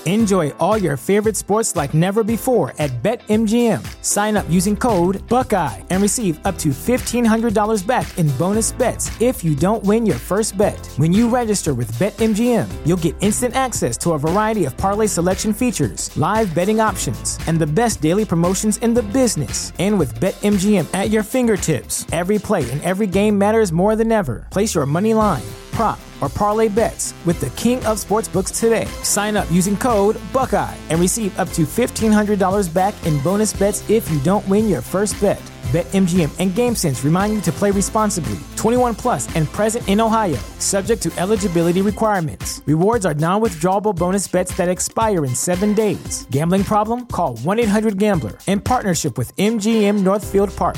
Enjoy all your favorite sports like never before at BetMGM. Sign up using code Buckeye and receive up to $1,500 back in bonus bets if you don't win your first bet. When you register with BetMGM, you'll get instant access to a variety of parlay selection features, live betting options, and the best daily promotions in the business. And with BetMGM at your fingertips, every play and every game matters more than ever. Place your money line, prop, or parlay bets with the king of sportsbooks today. Sign up using code Buckeye and receive up to $1,500 back in bonus bets if you don't win your first bet. BetMGM and GameSense remind you to play responsibly. 21 plus and present in Ohio, subject to eligibility requirements. Rewards are non-withdrawable bonus bets that expire in 7 days. Gambling problem? Call 1-800-GAMBLER. In partnership with MGM Northfield Park.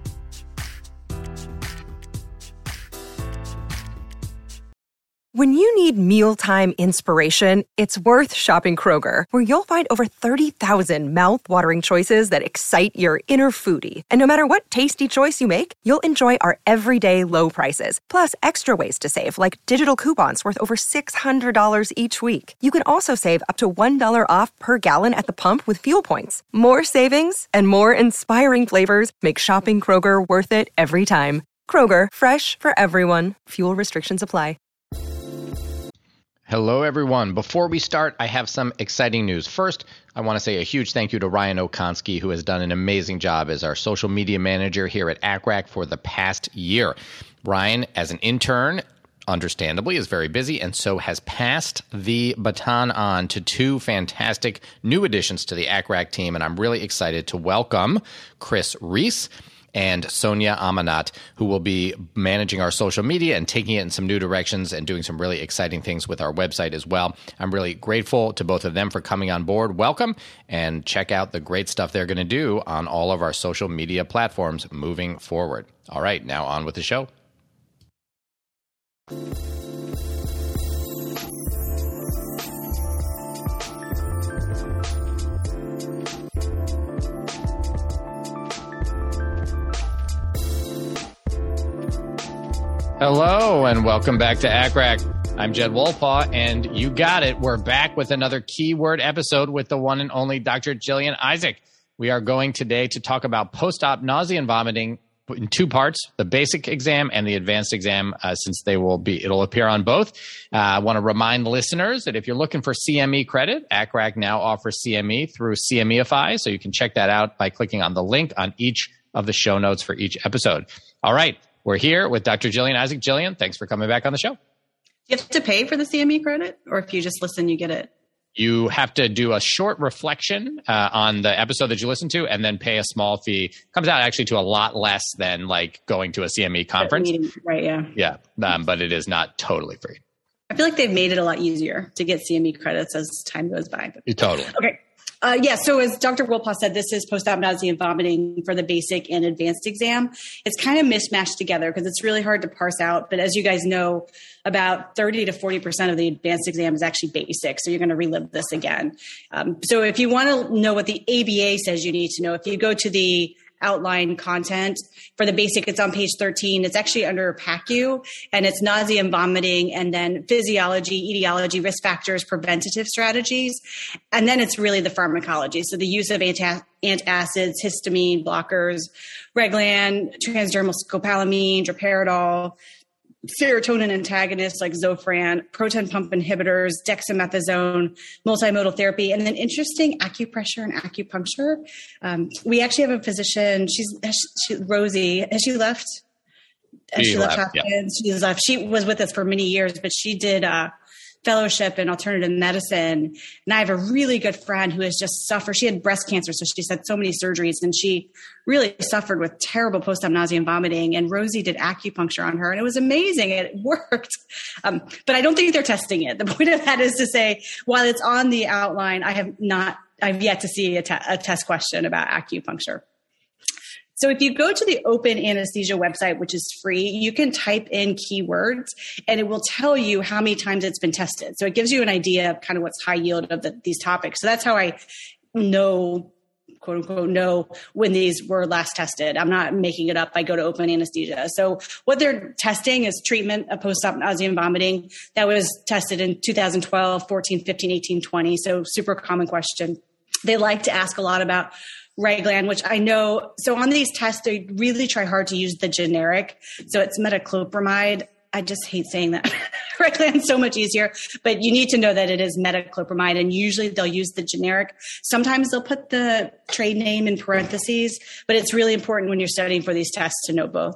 When you need mealtime inspiration, it's worth shopping Kroger, where you'll find over 30,000 mouth-watering choices that excite your inner foodie. And no matter what tasty choice you make, you'll enjoy our everyday low prices, plus extra ways to save, like digital coupons worth over $600 each week. You can also save up to $1 off per gallon at the pump with fuel points. More savings and more inspiring flavors make shopping Kroger worth it every time. Kroger, fresh for everyone. Fuel restrictions apply. Hello, everyone. Before we start, I have some exciting news. First, I want to say a huge thank you to Ryan Okonski, who has done an amazing job as our social media manager here at ACRAC for the past year. Ryan, as an intern, understandably, is very busy and so has passed the baton on to two fantastic new additions to the ACRAC team, and I'm really excited to welcome Chris Reese and Sonia Amanat, who will be managing our social media and taking it in some new directions and doing some really exciting things with our website as well. I'm really grateful to both of them for coming on board. Welcome, and check out the great stuff they're going to do on all of our social media platforms moving forward. All right, now on with the show. Hello, and welcome back to ACRAC. I'm Jed Wolpaw, and you got it. We're back with another keyword episode with the one and only Dr. Jillian Isaac. We are going today to talk about post-op nausea and vomiting in two parts, the basic exam and the advanced exam, since it'll appear on both. I want to remind listeners that if you're looking for CME credit, ACRAC now offers CME through CMEify, so you can check that out by clicking on the link on each of the show notes for each episode. All right. We're here with Dr. Jillian Isaac. Jillian, thanks for coming back on the show. You have to pay for the CME credit, or if you just listen, you get it? You have to do a short reflection on the episode that you listen to and then pay a small fee. Comes out actually to a lot less than like going to a CME conference. Right, yeah. Yeah, but it is not totally free. I feel like they've made it a lot easier to get CME credits as time goes by. Totally. Okay. So as Dr. Wolpaw said, this is post-op nausea and vomiting for the basic and advanced exam. It's kind of mismatched together because it's really hard to parse out. But as you guys know, about 30 to 40% of the advanced exam is actually basic. So you're going to relive this again. So if you want to know what the ABA says you need to know, if you go to the outline content for the basic, it's on page 13. It's actually under PACU, and it's nausea and vomiting, and then physiology, etiology, risk factors, preventative strategies. And then it's really the pharmacology. So the use of antacids, histamine blockers, Reglan, transdermal scopolamine, droperidol, serotonin antagonists like Zofran, proton pump inhibitors, dexamethasone, multimodal therapy, and then interesting acupressure and acupuncture. We actually have a physician. She's Rosie. Has she left? She left Hopkins. Yeah. She left. She was with us for many years, but she did fellowship in alternative medicine. And I have a really good friend who has just suffered. She had breast cancer, so she's had so many surgeries, and she really suffered with terrible post-op nausea and vomiting. And Rosie did acupuncture on her, and it was amazing. It worked. But I don't think they're testing it. The point of that is to say, while it's on the outline, I've yet to see a test question about acupuncture. So if you go to the Open Anesthesia website, which is free, you can type in keywords and it will tell you how many times it's been tested. So it gives you an idea of kind of what's high yield of these topics. So that's how I know quote unquote know when these were last tested. I'm not making it up. I go to open anesthesia. So what they're testing is treatment of post-op nausea and vomiting that was tested in 2012, 14, 15, 18, 20. So super common question. They like to ask a lot about Reglan, which I know. So on these tests, they really try hard to use the generic. So it's metoclopramide. I just hate saying that. Reglan's so much easier, but you need to know that it is metoclopramide, and usually they'll use the generic. Sometimes they'll put the trade name in parentheses, but it's really important when you're studying for these tests to know both.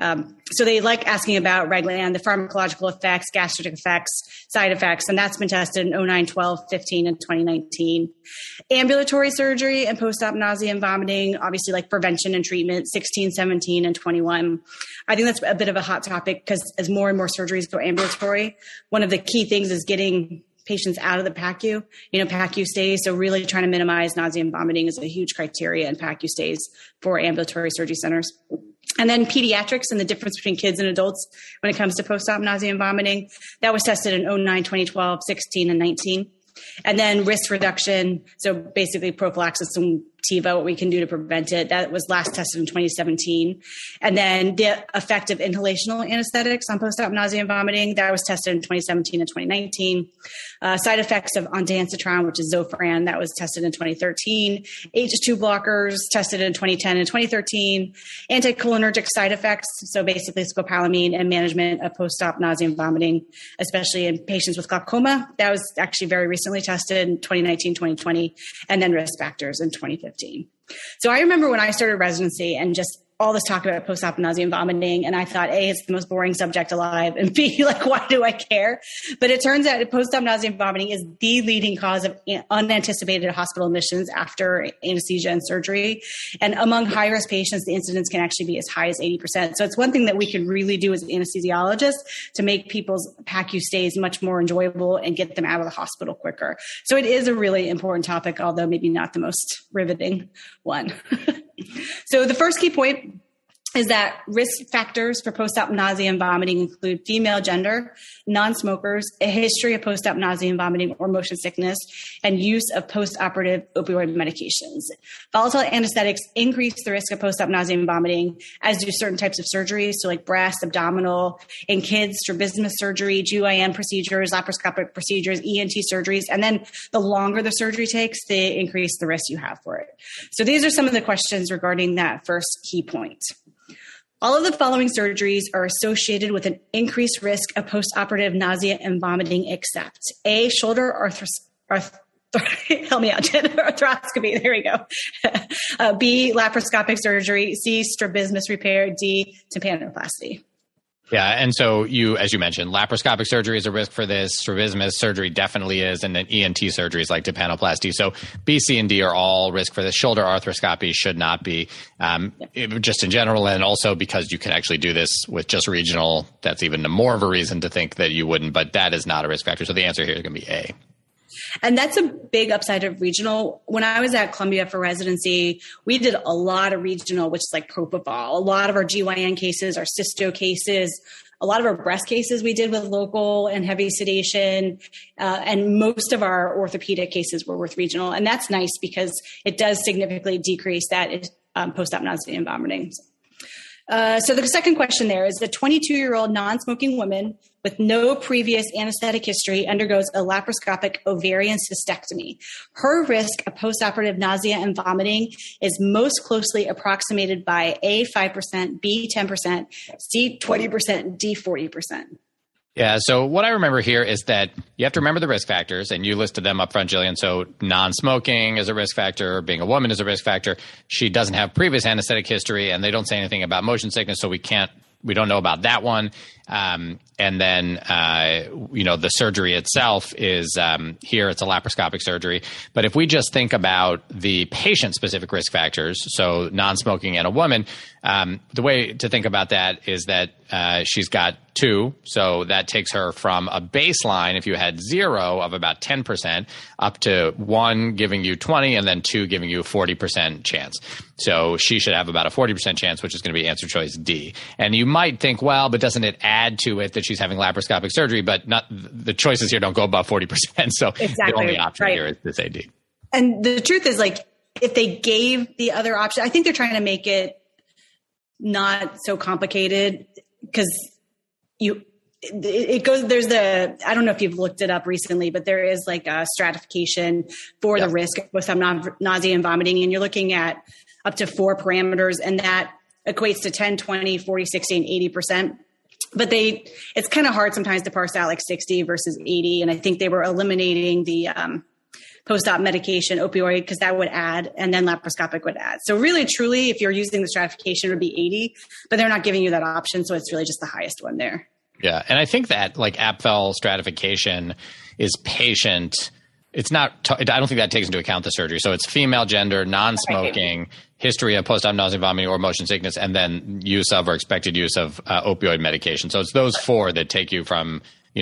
So they like asking about Reglan, the pharmacological effects, gastric effects, side effects, and that's been tested in 09, 12, 15, and 2019. Ambulatory surgery and post-op nausea and vomiting, obviously like prevention and treatment, 16, 17, and 21. I think that's a bit of a hot topic because as more and more surgeries go ambulatory, one of the key things is getting patients out of the PACU, PACU stays. So really trying to minimize nausea and vomiting is a huge criteria in PACU stays for ambulatory surgery centers. And then pediatrics and the difference between kids and adults when it comes to post-op nausea and vomiting. That was tested in 09, 2012, 16, and 19. And then risk reduction. So basically prophylaxis and TIVA, what we can do to prevent it. That was last tested in 2017. And then the effect of inhalational anesthetics on post-op nausea and vomiting. That was tested in 2017 and 2019. Side effects of ondansetron, which is Zofran. That was tested in 2013. H2 blockers tested in 2010 and 2013. Anticholinergic side effects. So basically scopolamine and management of post-op nausea and vomiting, especially in patients with glaucoma. That was actually very recently tested in 2019, 2020, and then risk factors in 2015. So I remember when I started residency and just all this talk about post-op nausea and vomiting, and I thought, A, it's the most boring subject alive, and B, like, why do I care? But it turns out post-op nausea and vomiting is the leading cause of unanticipated hospital admissions after anesthesia and surgery. And among high-risk patients, the incidence can actually be as high as 80%. So it's one thing that we can really do as anesthesiologists to make people's PACU stays much more enjoyable and get them out of the hospital quicker. So it is a really important topic, although maybe not the most riveting one. So the first key point is that risk factors for post-op nausea and vomiting include female gender, non-smokers, a history of post-op nausea and vomiting or motion sickness, and use of post-operative opioid medications. Volatile anesthetics increase the risk of post-op nausea and vomiting, as do certain types of surgeries, so like breast, abdominal, in kids, strabismus surgery, GYN procedures, laparoscopic procedures, ENT surgeries, and then the longer the surgery takes, the increase the risk you have for it. So these are some of the questions regarding that first key point. All of the following surgeries are associated with an increased risk of postoperative nausea and vomiting, except A, shoulder help me out, Jen, arthroscopy, there we go. B, laparoscopic surgery. C, strabismus repair. D, tympanoplasty. Yeah. And so as you mentioned, laparoscopic surgery is a risk for this. Strabismus surgery definitely is. And then ENT surgeries like tympanoplasty. So B, C, and D are all risk for this. Shoulder arthroscopy should not be, just in general. And also because you can actually do this with just regional, that's even more of a reason to think that you wouldn't, but that is not a risk factor. So the answer here is going to be A. And that's a big upside of regional. When I was at Columbia for residency, we did a lot of regional, which is like propofol. A lot of our GYN cases, our cysto cases, a lot of our breast cases we did with local and heavy sedation. And most of our orthopedic cases were with regional. And that's nice because it does significantly decrease that post-op nausea and vomiting. So the second question there is the 22-year-old non-smoking woman with no previous anesthetic history undergoes a laparoscopic ovarian cystectomy. Her risk of postoperative nausea and vomiting is most closely approximated by A, 5%, B, 10%, C, 20%, D, 40%. Yeah. So what I remember here is that you have to remember the risk factors, and you listed them up front, Jillian. So non-smoking is a risk factor. Being a woman is a risk factor. She doesn't have previous anesthetic history, and they don't say anything about motion sickness, so we don't know about that one. And then, the surgery itself is here, it's a laparoscopic surgery. But if we just think about the patient-specific risk factors, so non-smoking and a woman, the way to think about that is that she's got 2. So that takes her from a baseline, if you had 0 of about 10%, up to 1 giving you 20, and then 2 giving you a 40% chance. So she should have about a 40% chance, which is going to be answer choice D. And you might think, well, but doesn't it add to it that she's having laparoscopic surgery? But not the choices here don't go above 40%. So exactly. The only option here is to say D. And the truth is, like, if they gave the other option, I think they're trying to make it not so complicated because it goes, I don't know if you've looked it up recently, but there is like a stratification for the risk of post-op nausea and vomiting. And you're looking at up to 4 parameters, and that equates to 10, 20, 40, 60, and 80%. But it's kind of hard sometimes to parse out like 60 versus 80. And I think they were eliminating the post-op medication opioid because that would add, and then laparoscopic would add. So really, truly, if you're using the stratification, it would be 80, but they're not giving you that option. So it's really just the highest one there. Yeah. And I think that like APFEL stratification is patient. It's not, I don't think that takes into account the surgery. So it's female, gender, non-smoking, history of post-op nausea, vomiting, or motion sickness, and then use of or expected use of opioid medication. So it's those 4 that take you from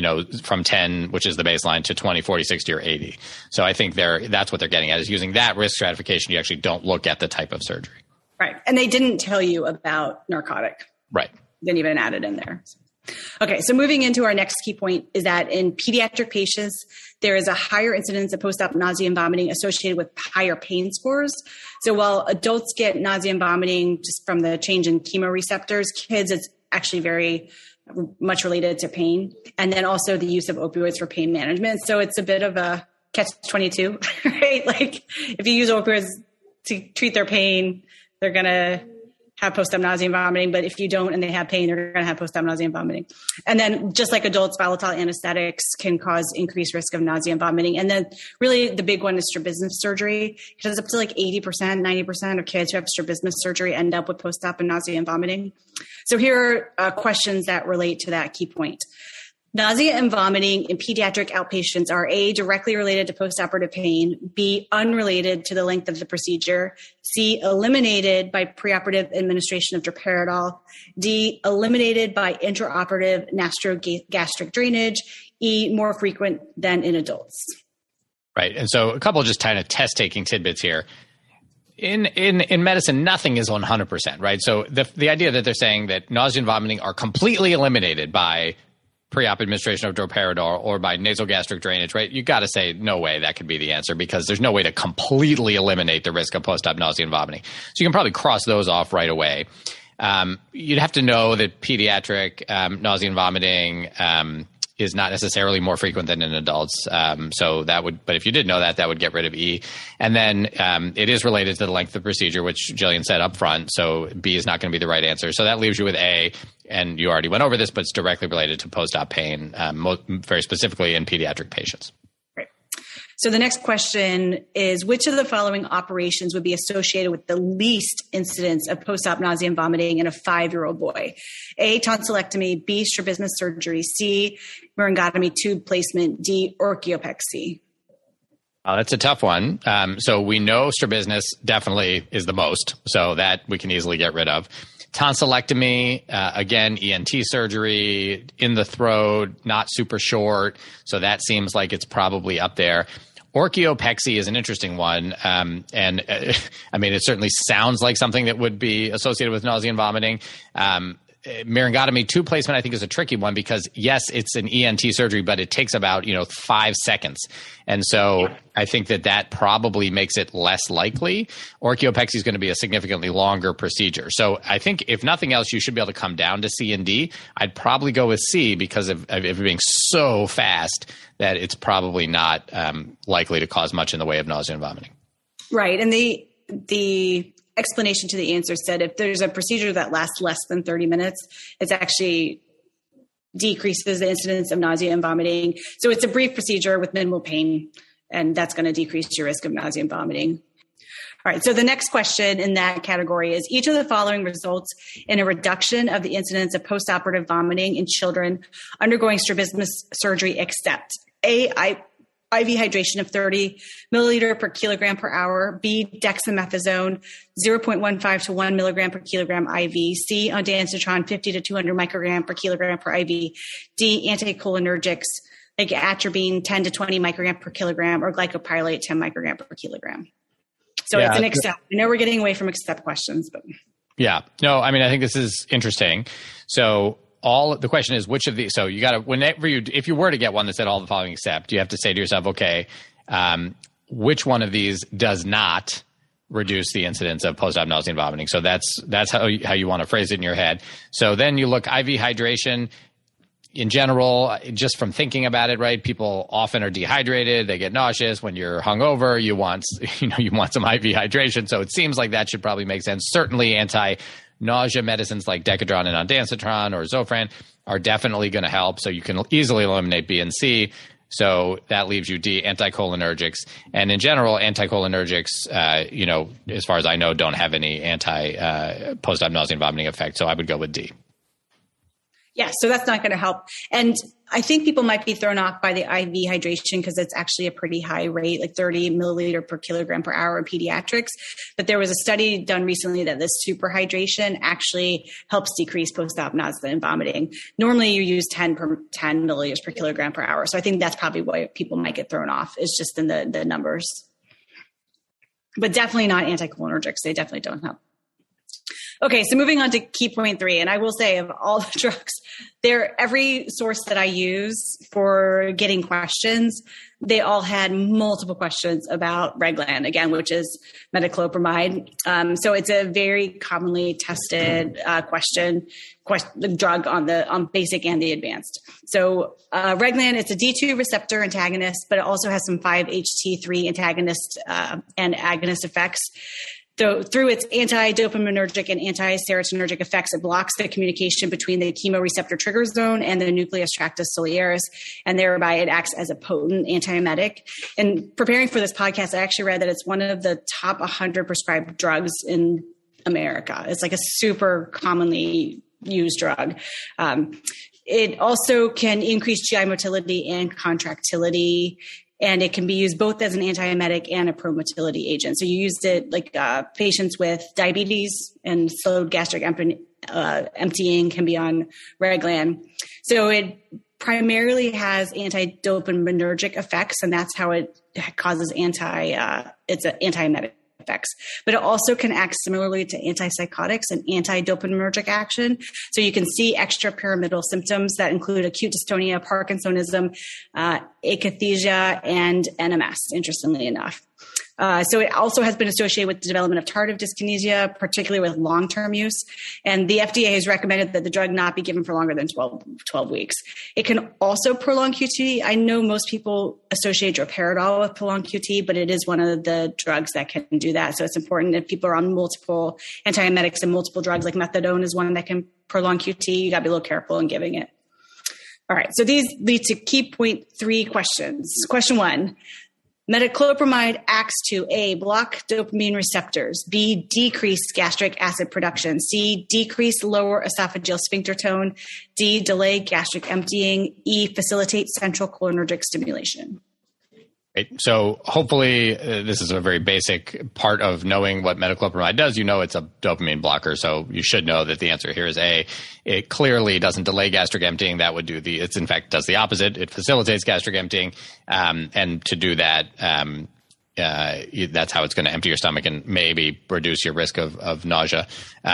10, which is the baseline, to 20, 40, 60, or 80. So I think that's what they're getting at, is using that risk stratification. You actually don't look at the type of surgery. Right. And they didn't tell you about narcotic. Right. Didn't even add it in there. Okay, so moving into our next key point is that in pediatric patients, there is a higher incidence of post-op nausea and vomiting associated with higher pain scores. So while adults get nausea and vomiting just from the change in chemoreceptors, kids, it's actually very much related to pain. And then also the use of opioids for pain management. So it's a bit of a catch-22, right? Like if you use opioids to treat their pain, they're going to have post-op nausea and vomiting, but if you don't and they have pain, they're going to have post-op nausea and vomiting. And then just like adults, volatile anesthetics can cause increased risk of nausea and vomiting. And then really the big one is strabismus surgery. It has up to like 80%, 90% of kids who have strabismus surgery end up with post-op and nausea and vomiting. So here are questions that relate to that key point. Nausea and vomiting in pediatric outpatients are A, directly related to postoperative pain, B, unrelated to the length of the procedure, C, eliminated by preoperative administration of droperidol, D, eliminated by intraoperative nastrogastric drainage, E, more frequent than in adults. Right. And so a couple of just kind of test-taking tidbits here. In medicine, nothing is 100%, right? So the idea that they're saying that nausea and vomiting are completely eliminated by pre-op administration of droperidol or by nasogastric drainage, right? You got to say, no way that could be the answer, because there's no way to completely eliminate the risk of post-op nausea and vomiting. So you can probably cross those off right away. You'd have to know that pediatric nausea and vomiting is not necessarily more frequent than in adults. So that would, but if you did know that, that would get rid of E. And then it is related to the length of the procedure, which Jillian said up front. So B is not going to be the right answer. So that leaves you with A. And you already went over this, but it's directly related to post-op pain, very specifically in pediatric patients. Right. So the next question is, which of the following operations would be associated with the least incidence of post-op nausea and vomiting in a 5-year-old boy? A, tonsillectomy, B, strabismus surgery, C, myringotomy tube placement, D, orchiopexy. That's a tough one. So we know strabismus definitely is the most, so that we can easily get rid of. Tonsillectomy, again, ENT surgery in the throat, not super short. So that seems like it's probably up there. Orchiopexy is an interesting one. I mean, it certainly sounds like something that would be associated with nausea and vomiting. Myringotomy tube placement, I think, is a tricky one because, yes, it's an ENT surgery, but it takes about 5 seconds. And so I think that probably makes it less likely. Orchiopexy is going to be a significantly longer procedure. So I think if nothing else, you should be able to come down to C and D. I'd probably go with C because of it being so fast that it's probably not likely to cause much in the way of nausea and vomiting. Right. And the explanation to the answer said if there's a procedure that lasts less than 30 minutes, it's actually decreases the incidence of nausea and vomiting. So it's a brief procedure with minimal pain, and that's going to decrease your risk of nausea and vomiting. All right. So the next question in that category is, each of the following results in a reduction of the incidence of postoperative vomiting in children undergoing strabismus surgery except A, IV hydration of 30 milliliter per kilogram per hour, B, dexamethasone 0.15 to 1 milligram per kilogram IV, C, ondansetron 50 to 200 microgram per kilogram per IV, D, anticholinergics like atropine 10 to 20 microgram per kilogram, or glycopyrrolate 10 microgram per kilogram. So it's an accept. I know we're getting away from accept questions, but. Yeah. No, I mean, I think this is interesting. So the question is, which of these, so you got to, if you were to get one that said all the following except, you have to say to yourself, okay, which one of these does not reduce the incidence of post-op nausea and vomiting. So that's how you want to phrase it in your head. So then you look IV hydration. In general, just from thinking about it, right? People often are dehydrated. They get nauseous. When you're hungover, you want some IV hydration. So it seems like that should probably make sense. Certainly anti-nausea medicines like Decadron and ondansetron or Zofran are definitely going to help. So you can easily eliminate B and C. So that leaves you D, anticholinergics. And in general, anticholinergics, as far as I know, don't have any post-op nausea and vomiting effect. So I would go with D. Yeah, so that's not going to help. And I think people might be thrown off by the IV hydration because it's actually a pretty high rate, like 30 milliliter per kilogram per hour in pediatrics. But there was a study done recently that this superhydration actually helps decrease post-op nausea and vomiting. Normally you use 10 milliliters per kilogram per hour. So I think that's probably why people might get thrown off. It's just in the numbers. But definitely not anticholinergics. They definitely don't help. Okay, so moving on to key point 3, and I will say of all the drugs, every source that I use for getting questions, they all had multiple questions about Reglan, again, which is metoclopramide. So it's a very commonly tested drug on basic and the advanced. So Reglan, it's a D2 receptor antagonist, but it also has some 5-HT3 antagonist and agonist effects. So through its anti-dopaminergic and anti-serotonergic effects, it blocks the communication between the chemoreceptor trigger zone and the nucleus tractus ciliaris, and thereby it acts as a potent antiemetic. And preparing for this podcast, I actually read that it's one of the top 100 prescribed drugs in America. It's like a super commonly used drug. It also can increase GI motility and contractility, and it can be used both as an antiemetic and a promotility agent. So you used it like patients with diabetes and slowed gastric emptying can be on Reglan. So it primarily has anti-dopaminergic effects, and that's how it causes it's an antiemetic effects. But it also can act similarly to antipsychotics and anti-dopaminergic action. So you can see extrapyramidal symptoms that include acute dystonia, Parkinsonism, akathisia, and NMS, interestingly enough. So it also has been associated with the development of tardive dyskinesia, particularly with long-term use. And the FDA has recommended that the drug not be given for longer than 12 weeks. It can also prolong QT. I know most people associate droperidol with prolonged QT, but it is one of the drugs that can do that. So it's important if people are on multiple antiemetics and multiple drugs, like methadone is one that can prolong QT. You got to be a little careful in giving it. All right. So these lead to key point 3 questions. Question 1. Metoclopramide acts to A, block dopamine receptors, B, decrease gastric acid production, C, decrease lower esophageal sphincter tone, D, delay gastric emptying, E, facilitate central cholinergic stimulation. Right. So hopefully this is a very basic part of knowing what metoclopramide does. You know it's a dopamine blocker, so you should know that the answer here is A. It clearly doesn't delay gastric emptying. That would it in fact does the opposite. It facilitates gastric emptying, and to do that, that's how it's going to empty your stomach and maybe reduce your risk of nausea.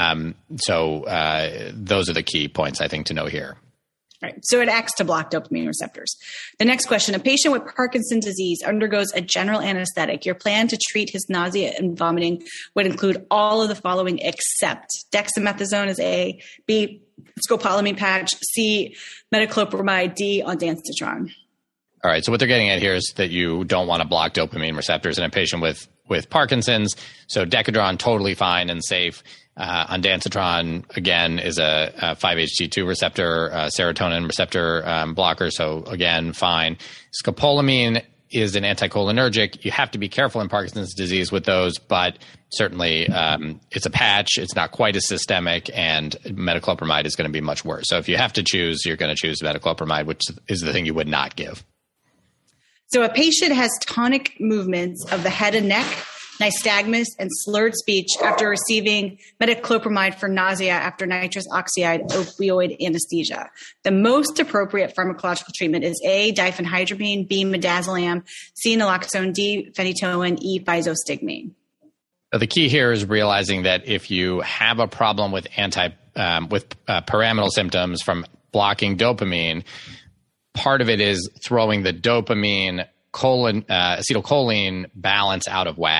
So those are the key points I think to know here. Right. So it acts to block dopamine receptors. The next question, a patient with Parkinson's disease undergoes a general anesthetic. Your plan to treat his nausea and vomiting would include all of the following except dexamethasone is A, B, scopolamine patch, C, metoclopramide, D, ondansetron. All right. So what they're getting at here is that you don't want to block dopamine receptors in a patient with Parkinson's. So Decadron, totally fine and safe. Ondansetron, again, is a 5-HT2 receptor, serotonin receptor blocker. So again, fine. Scopolamine is an anticholinergic. You have to be careful in Parkinson's disease with those, but certainly it's a patch. It's not quite as systemic, and metoclopramide is going to be much worse. So if you have to choose, you're going to choose metoclopramide, which is the thing you would not give. So a patient has tonic movements of the head and neck, nystagmus, and slurred speech after receiving metoclopramide for nausea after nitrous oxide opioid anesthesia. The most appropriate pharmacological treatment is A, diphenhydramine, B, midazolam, C, naloxone, D, phenytoin, E, physostigmine. The key here is realizing that if you have a problem with pyramidal symptoms from blocking dopamine, part of it is throwing the dopamine acetylcholine balance out of whack.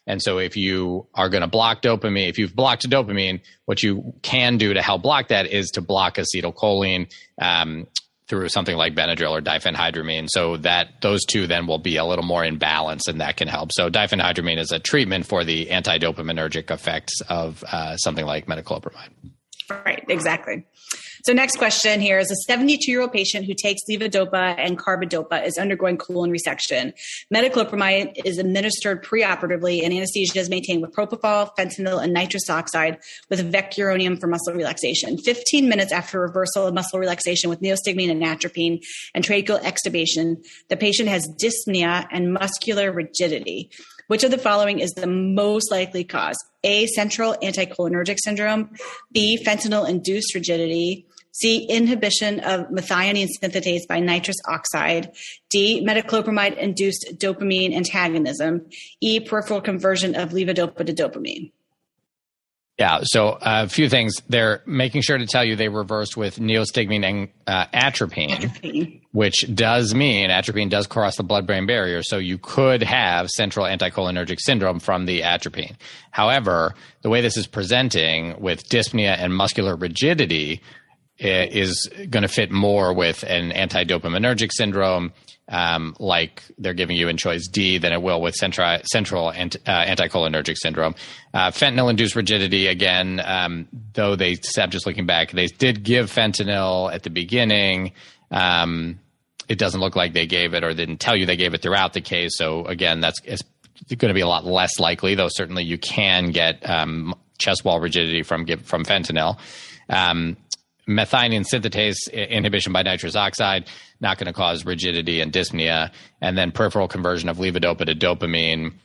And so if you are going to block dopamine, if you've blocked dopamine, what you can do to help block that is to block acetylcholine through something like Benadryl or diphenhydramine, so that those two then will be a little more in balance, and that can help. So diphenhydramine is a treatment for the anti-dopaminergic effects of something like metoclopramide. Right, exactly. So next question here is a 72-year-old patient who takes levodopa and carbidopa is undergoing colon resection. Metoclopramide is administered preoperatively, and anesthesia is maintained with propofol, fentanyl, and nitrous oxide with vecuronium for muscle relaxation. 15 minutes after reversal of muscle relaxation with neostigmine and atropine and tracheal extubation, the patient has dyspnea and muscular rigidity. Which of the following is the most likely cause? A, central anticholinergic syndrome. B, fentanyl-induced rigidity. C, inhibition of methionine synthetase by nitrous oxide. D, metoclopramide-induced dopamine antagonism. E, peripheral conversion of levodopa to dopamine. Yeah, so a few things. They're making sure to tell you they reversed with neostigmine and atropine, which does mean atropine does cross the blood-brain barrier, so you could have central anticholinergic syndrome from the atropine. However, the way this is presenting with dyspnea and muscular rigidity is going to fit more with an antidopaminergic syndrome, like they're giving you in choice D, than it will with central anticholinergic syndrome. Fentanyl-induced rigidity, again, though they said, just looking back, they did give fentanyl at the beginning. It doesn't look like they gave it or didn't tell you they gave it throughout the case. So again, it's going to be a lot less likely, though certainly you can get chest wall rigidity from fentanyl. Methionine synthetase inhibition by nitrous oxide, not going to cause rigidity and dyspnea. And then peripheral conversion of levodopa to dopamine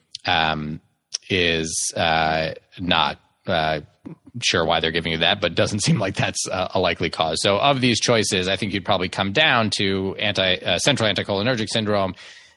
is not sure why they're giving you that, but doesn't seem like that's a likely cause. So of these choices, I think you'd probably come down to central anticholinergic syndrome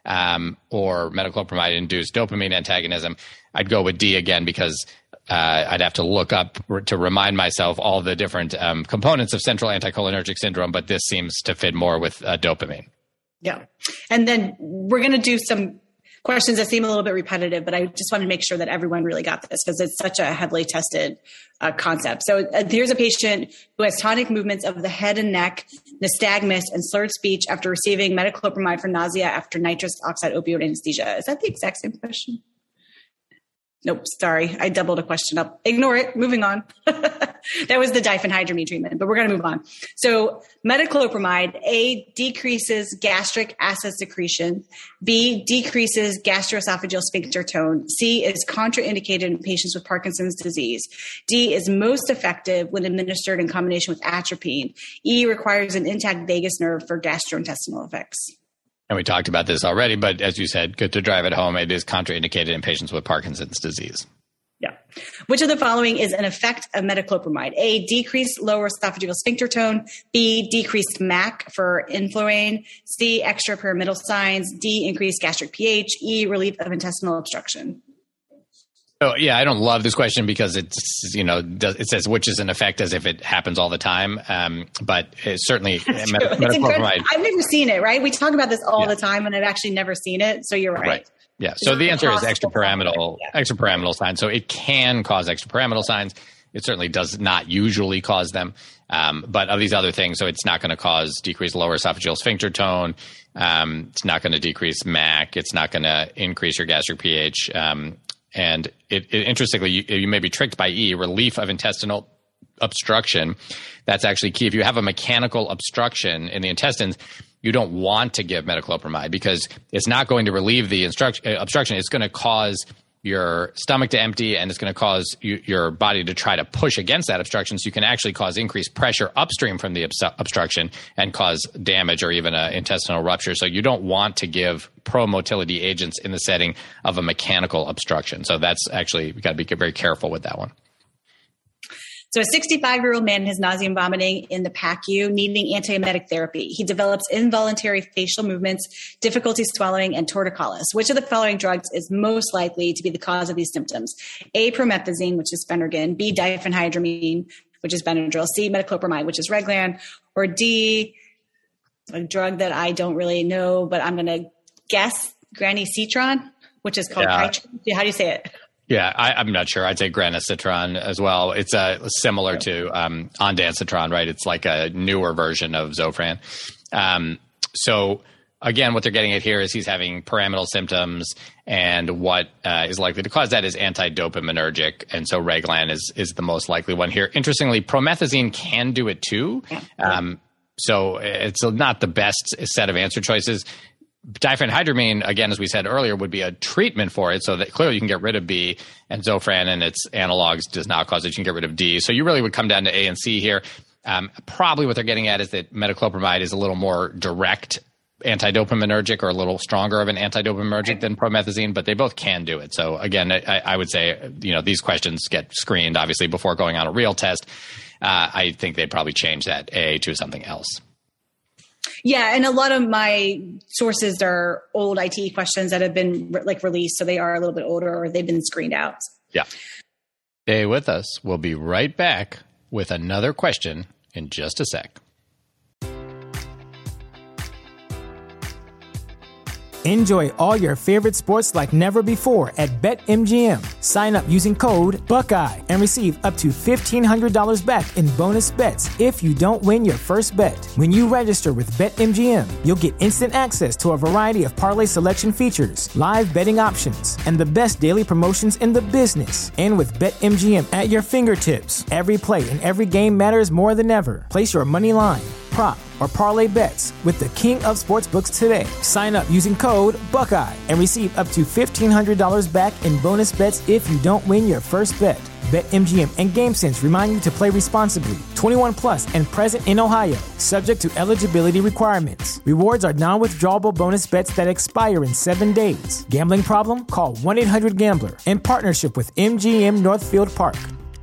or metoclopramide-induced dopamine antagonism. I'd go with D again because I'd have to look up to remind myself all the different components of central anticholinergic syndrome, but this seems to fit more with dopamine. Yeah. And then we're going to do some questions that seem a little bit repetitive, but I just wanted to make sure that everyone really got this because it's such a heavily tested concept. So here's a patient who has tonic movements of the head and neck, nystagmus, and slurred speech after receiving metoclopramide for nausea after nitrous oxide opioid anesthesia. Is that the exact same question? Nope, sorry. I doubled a question up. Ignore it. Moving on. That was the diphenhydramine treatment, but we're going to move on. So metoclopramide, A, decreases gastric acid secretion. B, decreases gastroesophageal sphincter tone. C, is contraindicated in patients with Parkinson's disease. D, is most effective when administered in combination with atropine. E, requires an intact vagus nerve for gastrointestinal effects. And we talked about this already, but as you said, good to drive it home. It is contraindicated in patients with Parkinson's disease. Yeah. Which of the following is an effect of metoclopramide? A, decreased lower esophageal sphincter tone. B, decreased MAC for influene. C, extrapyramidal signs. D, increased gastric pH. E, relief of intestinal obstruction. Oh, yeah, I don't love this question because it's, it says which is an effect as if it happens all the time. But it's certainly metoclopramide. I've never seen it, right? We talk about this all the time and I've actually never seen it. So you're right. Yeah. So the answer is extrapyramidal signs. So it can cause extrapyramidal signs. It certainly does not usually cause them. But of these other things, so it's not going to cause decreased lower esophageal sphincter tone. It's not going to decrease MAC. It's not going to increase your gastric pH. And interestingly, you may be tricked by E, relief of intestinal obstruction. That's actually key. If you have a mechanical obstruction in the intestines, you don't want to give metoclopramide because it's not going to relieve the obstruction. It's going to cause your stomach to empty, and it's going to cause your body to try to push against that obstruction. So you can actually cause increased pressure upstream from the obstruction and cause damage or even an intestinal rupture. So you don't want to give pro-motility agents in the setting of a mechanical obstruction. So that's actually, we got to be very careful with that one. So a 65-year-old man has nausea and vomiting in the PACU, needing antiemetic therapy. He develops involuntary facial movements, difficulty swallowing, and torticollis. Which of the following drugs is most likely to be the cause of these symptoms? A, promethazine, which is Phenergan. B, diphenhydramine, which is Benadryl. C, metoclopramide, which is Reglan. Or D, a drug that I don't really know, but I'm going to guess, Grani Citron, which is called How do you say it? Yeah, I'm not sure. I'd say granisetron as well. It's similar to ondansetron, right? It's like a newer version of Zofran. So again, what they're getting at here is he's having pyramidal symptoms, and what is likely to cause that is antidopaminergic, and so Reglan is the most likely one here. Interestingly, promethazine can do it too. So it's not the best set of answer choices. Diphenhydramine, again, as we said earlier, would be a treatment for it, so that clearly you can get rid of B, and Zofran and its analogs does not cause it. You can get rid of D. So you really would come down to A and C here. Probably what they're getting at is that metoclopramide is a little more direct antidopaminergic, or a little stronger of an antidopaminergic than promethazine, but they both can do it. So again, I would say, these questions get screened, obviously, before going on a real test. I think they'd probably change that A to something else. Yeah, and a lot of my sources are old IT questions that have been released, so they are a little bit older, or they've been screened out. Yeah. Stay with us. We'll be right back with another question in just a sec. Enjoy all your favorite sports like never before at BetMGM. Sign up using code Buckeye and receive up to $1,500 back in bonus bets if you don't win your first bet. When you register with BetMGM, you'll get instant access to a variety of parlay selection features, live betting options, and the best daily promotions in the business. And with BetMGM at your fingertips, every play and every game matters more than ever. Place your money line, prop, or parlay bets with the king of sportsbooks today. Sign up using code Buckeye and receive up to $1,500 back in bonus bets if you don't win your first bet. BetMGM and GameSense remind you to play responsibly. 21 plus and present in Ohio, subject to eligibility requirements. Rewards are non-withdrawable bonus bets that expire in 7 days. Gambling problem? Call 1-800-GAMBLER. In partnership with MGM Northfield Park.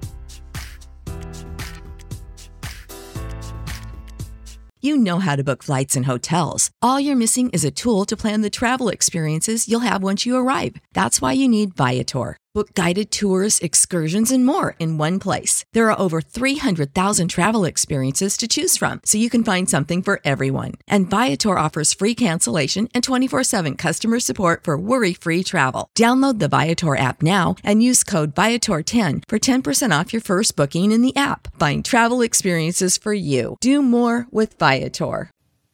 You know how to book flights and hotels. All you're missing is a tool to plan the travel experiences you'll have once you arrive. That's why you need Viator. Book guided tours, excursions, and more in one place. There are over 300,000 travel experiences to choose from, so you can find something for everyone. And Viator offers free cancellation and 24/7 customer support for worry-free travel. Download the Viator app now and use code Viator10 for 10% off your first booking in the app. Find travel experiences for you. Do more with Viator.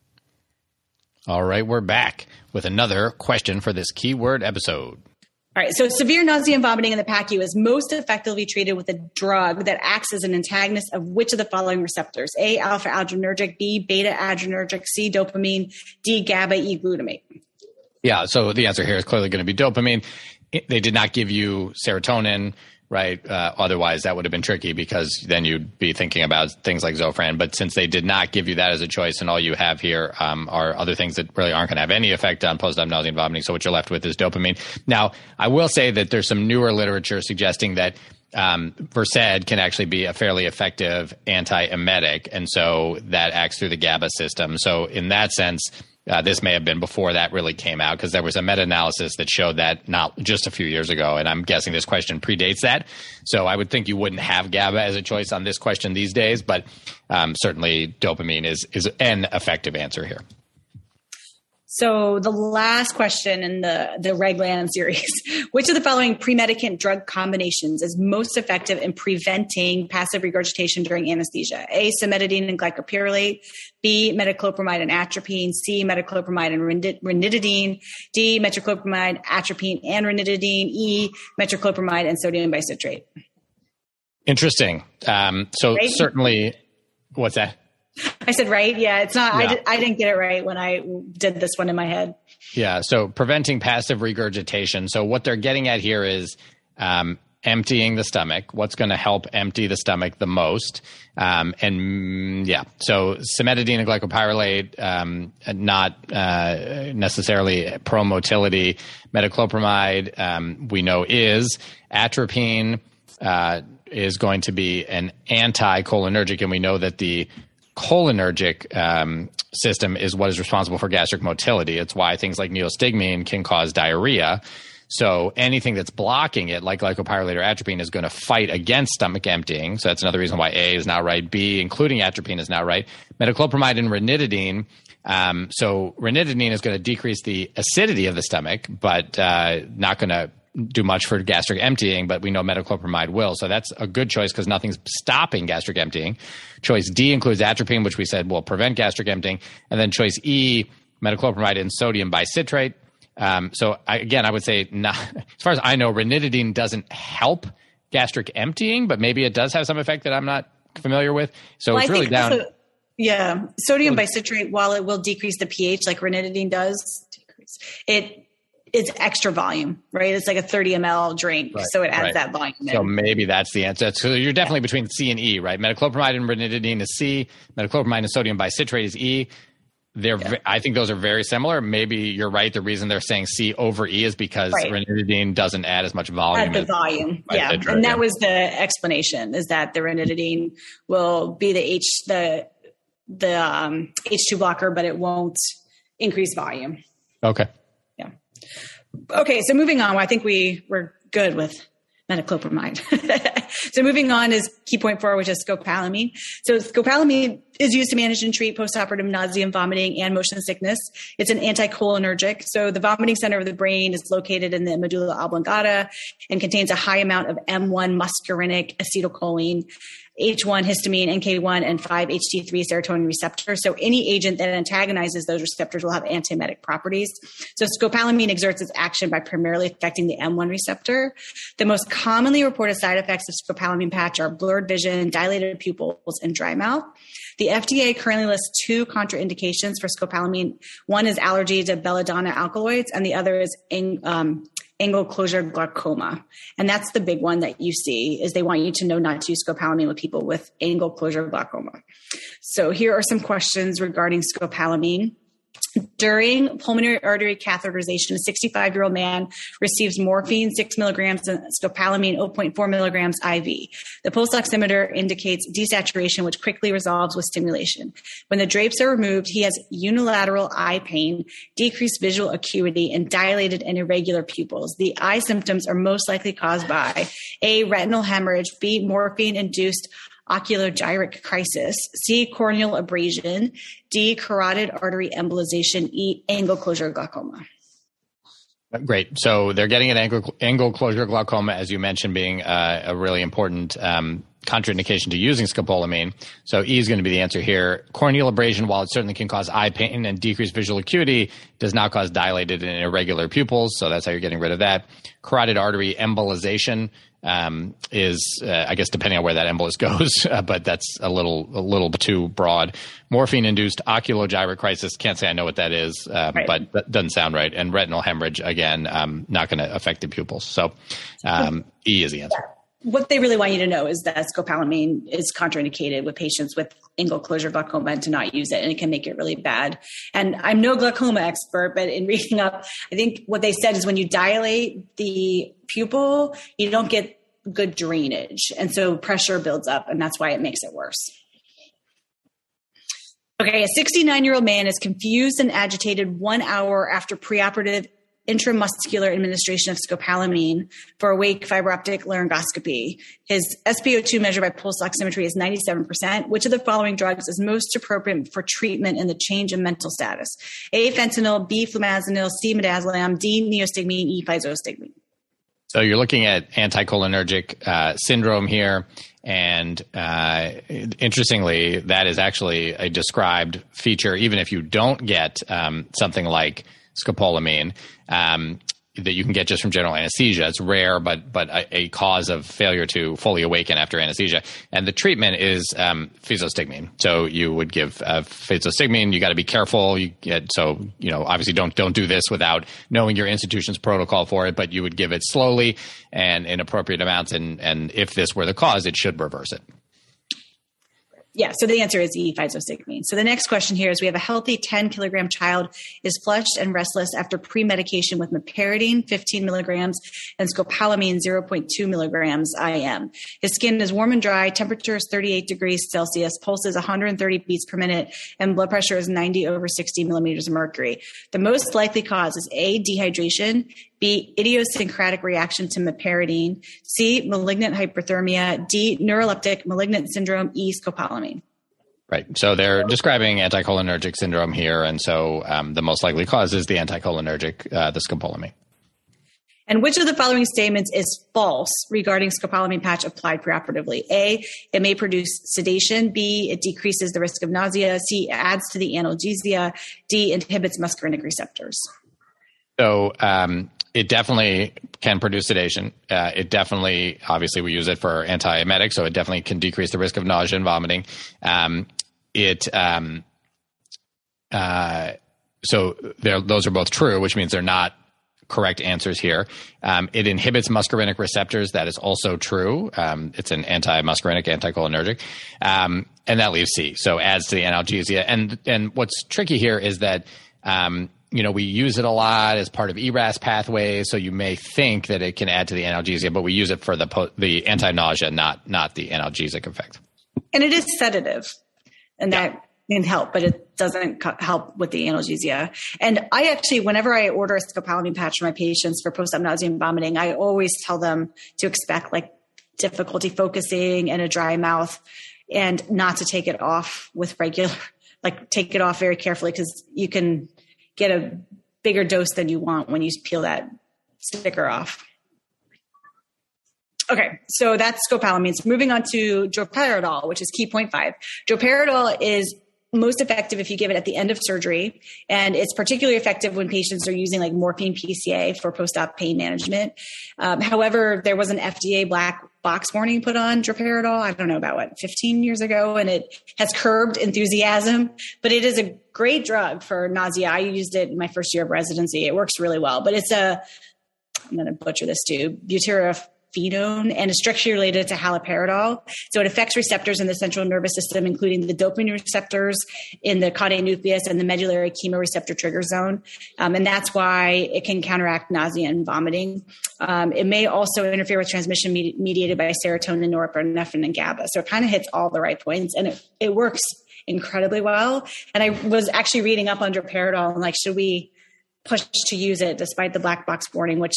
All right, we're back with another question for this keyword episode. All right, so severe nausea and vomiting in the PACU is most effectively treated with a drug that acts as an antagonist of which of the following receptors? A, alpha adrenergic, B, beta adrenergic, C, dopamine, D, GABA, E, glutamate. Yeah, so the answer here is clearly going to be dopamine. They did not give you serotonin, right? Otherwise, that would have been tricky, because then you'd be thinking about things like Zofran. But since they did not give you that as a choice, and all you have here are other things that really aren't going to have any effect on post-op nausea and vomiting, so what you're left with is dopamine. Now, I will say that there's some newer literature suggesting that Versed can actually be a fairly effective antiemetic, and so that acts through the GABA system. So in that sense, this may have been before that really came out, because there was a meta-analysis that showed that not just a few years ago, and I'm guessing this question predates that. So I would think you wouldn't have GABA as a choice on this question these days, but certainly dopamine is an effective answer here. So the last question in the Reglan series, which of the following premedicant drug combinations is most effective in preventing passive regurgitation during anesthesia? A, cimetidine and glycopyrrolate, B, metoclopramide and atropine, C, metoclopramide and ranitidine, D, metoclopramide, atropine, and ranitidine, E, metoclopramide and sodium bicitrate. Interesting. So right? Certainly, what's that? I said, right? Yeah, it's not, yeah. I didn't get it right when I did this one in my head. Yeah. So preventing passive regurgitation. So what they're getting at here is emptying the stomach. What's going to help empty the stomach the most? So cimetidine and glycopyrrolate, not necessarily pro-motility. Metoclopramide, we know is. Atropine is going to be an anticholinergic, and we know that the cholinergic system is what is responsible for gastric motility. It's why things like neostigmine can cause diarrhea. So anything that's blocking it, like glycopyrrolate or atropine, is going to fight against stomach emptying. So that's another reason why A is not right. B, including atropine, is not right. Metoclopramide and ranitidine. So ranitidine is going to decrease the acidity of the stomach, but not going to do much for gastric emptying, but we know metoclopramide will. So that's a good choice because nothing's stopping gastric emptying. Choice D includes atropine, which we said will prevent gastric emptying. And then choice E, metoclopramide and sodium bicitrate. I would say, not, as far as I know, ranitidine doesn't help gastric emptying, but maybe it does have some effect that I'm not familiar with. So it's really down. Sodium bicitrate, while it will decrease the pH like ranitidine does, it's extra volume, right? It's like a 30 ml drink, so it adds that volume in. So maybe that's the answer. So you're definitely between C and E, right? Metoclopramide and ranitidine is C. Metoclopramide and sodium bicitrate is E. I think those are very similar. Maybe you're right. The reason they're saying C over E is because ranitidine doesn't add as much volume. And that was the explanation, is that the ranitidine will be the H2 blocker, but it won't increase volume. Okay. Yeah. Okay. So moving on, I think we're good with metoclopramide. So moving on is key point 4, which is scopolamine. So scopolamine is used to manage and treat postoperative nausea and vomiting and motion sickness. It's an anticholinergic. So the vomiting center of the brain is located in the medulla oblongata and contains a high amount of M1 muscarinic acetylcholine, H1 histamine, NK1, and 5-HT3 serotonin receptor. So any agent that antagonizes those receptors will have antiemetic properties. So scopolamine exerts its action by primarily affecting the M1 receptor. The most commonly reported side effects of scopolamine patch are blurred vision, dilated pupils, and dry mouth. The FDA currently lists 2 contraindications for scopolamine. One is allergy to belladonna alkaloids, and the other is angle closure glaucoma. And that's the big one that you see, is they want you to know not to use scopolamine with people with angle closure glaucoma. So here are some questions regarding scopolamine. During pulmonary artery catheterization, a 65-year-old man receives morphine 6 milligrams and scopolamine 0.4 milligrams IV. The pulse oximeter indicates desaturation, which quickly resolves with stimulation. When the drapes are removed, he has unilateral eye pain, decreased visual acuity, and dilated and irregular pupils. The eye symptoms are most likely caused by A, retinal hemorrhage, B, morphine-induced oculogyric crisis, C, corneal abrasion, D, carotid artery embolization, E, angle closure glaucoma. Great. So they're getting an angle closure glaucoma, as you mentioned, being a really important contraindication to using scopolamine. So E is going to be the answer here. Corneal abrasion, while it certainly can cause eye pain and decreased visual acuity, does not cause dilated and irregular pupils. So that's how you're getting rid of that. Carotid artery embolization is, I guess, depending on where that embolus goes, but that's a little too broad. Morphine-induced oculogyric crisis, can't say I know what that is, but that doesn't sound right. And retinal hemorrhage, again, not going to affect the pupils. So E is the answer. What they really want you to know is that scopolamine is contraindicated with patients with angle closure glaucoma and to not use it, and it can make it really bad. And I'm no glaucoma expert, but in reading up, I think what they said is when you dilate the pupil, you don't get good drainage. And so pressure builds up, and that's why it makes it worse. Okay, a 69-year-old man is confused and agitated 1 hour after preoperative intramuscular administration of scopolamine for awake fiber optic laryngoscopy. His SpO2 measured by pulse oximetry is 97%. Which of the following drugs is most appropriate for treatment in the change in mental status? A, fentanyl, B, flumazenil, C, midazolam, D, neostigmine, E, physostigmine. So you're looking at anticholinergic syndrome here. And interestingly, that is actually a described feature, even if you don't get something like scopolamine, that you can get just from general anesthesia. It's rare, but a cause of failure to fully awaken after anesthesia. And the treatment is physostigmine. So you would give physostigmine. You got to be careful. Obviously don't do this without knowing your institution's protocol for it, but you would give it slowly and in appropriate amounts. And if this were the cause, it should reverse it. Yeah, so the answer is E, physostigmine. So the next question here is we have a healthy 10-kilogram child is flushed and restless after pre-medication with meperidine 15 milligrams and scopolamine 0.2 milligrams IM. His skin is warm and dry, temperature is 38 degrees Celsius, pulse is 130 beats per minute, and blood pressure is 90 over 60 millimeters of mercury. The most likely cause is A, dehydration, B, idiosyncratic reaction to meperidine, C, malignant hyperthermia, D, neuroleptic malignant syndrome, E, scopolamine. Right. So they're describing anticholinergic syndrome here. And so the most likely cause is the anticholinergic, the scopolamine. And which of the following statements is false regarding scopolamine patch applied preoperatively? A, it may produce sedation. B, it decreases the risk of nausea. C, adds to the analgesia. D, inhibits muscarinic receptors. So it definitely can produce sedation. It definitely, obviously, we use it for antiemetic, so it definitely can decrease the risk of nausea and vomiting. So those are both true, which means they're not correct answers here. It inhibits muscarinic receptors. That is also true. It's an anti-muscarinic, anticholinergic. And that leaves C. So adds to the analgesia. And what's tricky here is that, we use it a lot as part of ERAS pathways. So you may think that it can add to the analgesia, but we use it for the anti-nausea, not the analgesic effect. And it is sedative. And that can help, but it doesn't help with the analgesia. And I actually, whenever I order a scopolamine patch for my patients for post-op nausea and vomiting, I always tell them to expect like difficulty focusing and a dry mouth, and not to take it off with take it off very carefully, because you can get a bigger dose than you want when you peel that sticker off. Okay, so that's scopolamine. Moving on to droperidol, which is key point 5. Droperidol is most effective if you give it at the end of surgery, and it's particularly effective when patients are using like morphine PCA for post-op pain management. However, there was an FDA black box warning put on droperidol, I don't know, about 15 years ago, and it has curbed enthusiasm, but it is a great drug for nausea. I used it in my first year of residency. It works really well, but it's I'm going to butcher this too, butyraphenone, and is strictly related to haloperidol. So it affects receptors in the central nervous system, including the dopamine receptors in the caudate nucleus and the medullary chemoreceptor trigger zone. And that's why it can counteract nausea and vomiting. It may also interfere with transmission mediated by serotonin, norepinephrine, and GABA. So it kind of hits all the right points, and it works incredibly well. And I was actually reading up on droperidol and like, should we push to use it despite the black box warning, which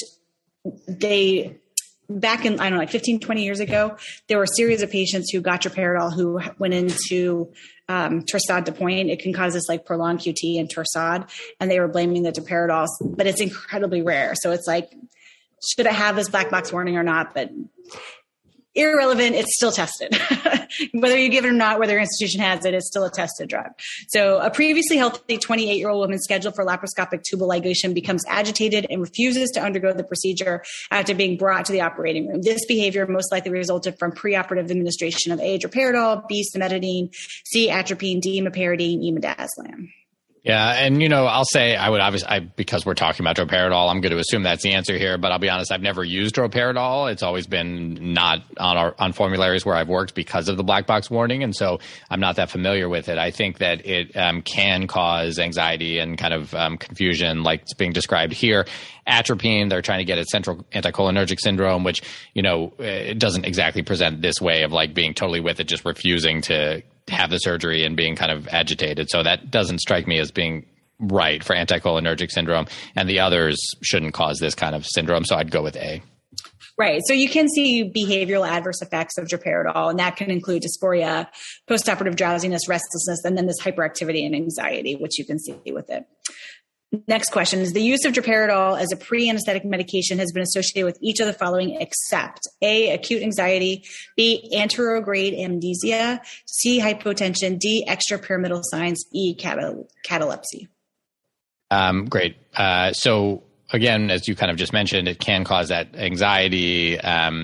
back in, 15, 20 years ago, there were a series of patients who got droperidol who went into Torsades de Pointes. It can cause this like prolonged QT and torsade, and they were blaming the droperidol, but it's incredibly rare. So it's like, should it have this black box warning or not? But irrelevant, it's still tested. Whether you give it or not, whether your institution has it, it's still a tested drug. So a previously healthy 28-year-old woman scheduled for laparoscopic tubal ligation becomes agitated and refuses to undergo the procedure after being brought to the operating room. This behavior most likely resulted from preoperative administration of A, droperidol, B, cimetidine, C, atropine, D, meperidine, E, midazolam. Yeah. And, I'll say I would obviously, because we're talking about droperidol, I'm going to assume that's the answer here, but I'll be honest, I've never used droperidol. It's always been not on formularies where I've worked because of the black box warning. And so I'm not that familiar with it. I think that it can cause anxiety and kind of confusion like it's being described here. Atropine, they're trying to get at central anticholinergic syndrome, which, it doesn't exactly present this way of like being totally with it, just refusing to have the surgery and being kind of agitated. So that doesn't strike me as being right for anticholinergic syndrome. And the others shouldn't cause this kind of syndrome. So I'd go with A. Right. So you can see behavioral adverse effects of droperidol, and that can include dysphoria, postoperative drowsiness, restlessness, and then this hyperactivity and anxiety, which you can see with it. Next question is, the use of droperidol as a pre-anesthetic medication has been associated with each of the following except A, acute anxiety, B, anterograde amnesia, C, hypotension, D, extrapyramidal signs, E, catalepsy. Great. So again, as you kind of just mentioned, it can cause that anxiety.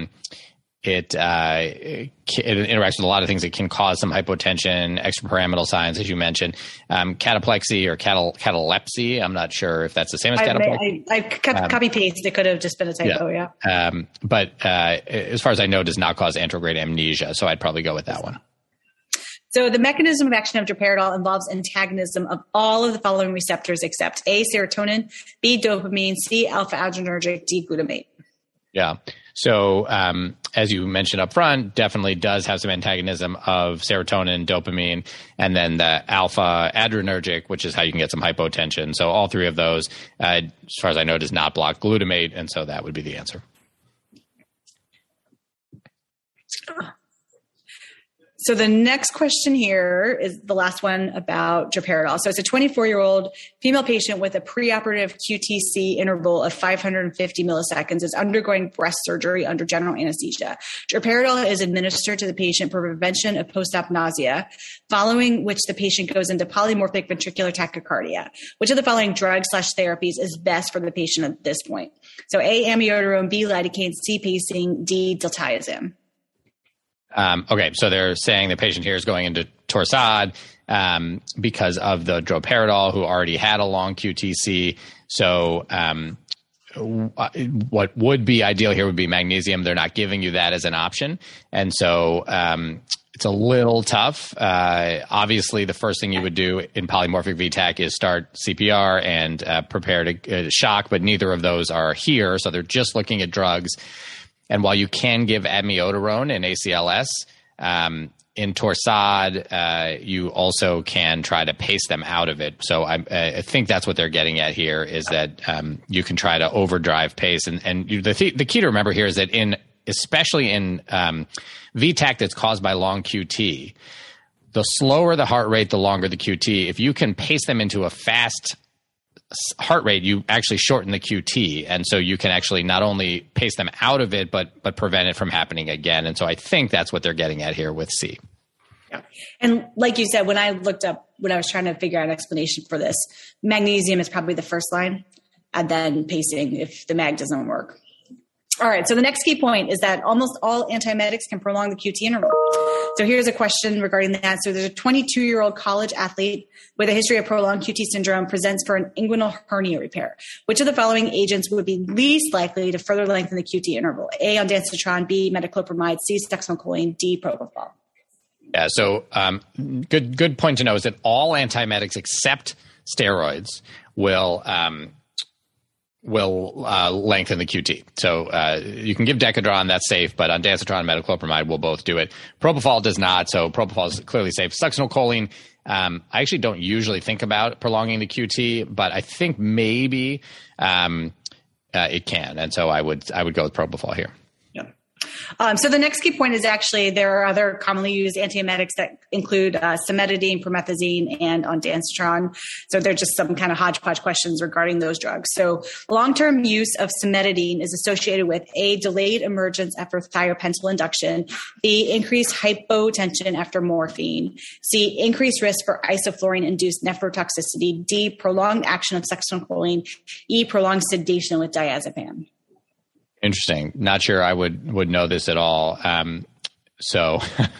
It interacts with a lot of things. It can cause some hypotension, extrapyramidal signs, as you mentioned, cataplexy or catalepsy. I'm not sure if that's the same as cataplexy. I copy paste. It could have just been a typo. Yeah. But as far as I know, it does not cause anterograde amnesia. So I'd probably go with that one. So the mechanism of action of droperidol involves antagonism of all of the following receptors except A, serotonin, B, dopamine, C, alpha adrenergic, D, glutamate. Yeah. So as you mentioned up front, definitely does have some antagonism of serotonin, dopamine, and then the alpha adrenergic, which is how you can get some hypotension. So all three of those, as far as I know, does not block glutamate, and so that would be the answer. So the next question here is the last one about droperidol. So it's a 24-year-old female patient with a preoperative QTc interval of 550 milliseconds is undergoing breast surgery under general anesthesia. Droperidol is administered to the patient for prevention of post-op nausea, following which the patient goes into polymorphic ventricular tachycardia. Which of the following drugs/therapies is best for the patient at this point? So A, amiodarone, B, lidocaine, C, pacing, D, diltiazem. Okay, so they're saying the patient here is going into Torsades because of the droperidol, who already had a long QTc. So what would be ideal here would be magnesium. They're not giving you that as an option. And so it's a little tough. Obviously, the first thing you would do in polymorphic VTAC is start CPR and prepare to shock, but neither of those are here. So they're just looking at drugs. And while you can give amiodarone in ACLS, in Torsades, you also can try to pace them out of it. So I think that's what they're getting at here, is that you can try to overdrive pace. And the key to remember here is that especially in VTAC that's caused by long QT, the slower the heart rate, the longer the QT. If you can pace them into a fast heart rate, you actually shorten the QT. And so you can actually not only pace them out of it, but prevent it from happening again. And so I think that's what they're getting at here with C. Yeah. And like you said, when I was trying to figure out an explanation for this, magnesium is probably the first line, and then pacing if the mag doesn't work. All right. So the next key point is that almost all antiemetics can prolong the QT interval. So here's a question regarding that. So there's a 22-year-old college athlete with a history of prolonged QT syndrome presents for an inguinal hernia repair. Which of the following agents would be least likely to further lengthen the QT interval? A, ondansetron, B, metoclopramide, C, succinylcholine, D, propofol. Yeah. So good point to know is that all antiemetics except steroids will lengthen the QT. So you can give Decadron, that's safe, but ondansetron and metoclopramide will both do it. Propofol does not, so propofol is clearly safe. Succinylcholine, I actually don't usually think about prolonging the QT, but I think maybe it can, and so I would go with propofol here. So the next key point is actually there are other commonly used antiemetics that include cimetidine, promethazine, and ondansetron. So they're just some kind of hodgepodge questions regarding those drugs. So long-term use of cimetidine is associated with A, delayed emergence after thiopental induction, B, increased hypotension after morphine, C, increased risk for isoflurane-induced nephrotoxicity, D, prolonged action of succinylcholine, E, prolonged sedation with diazepam. Interesting. Not sure I would know this at all. So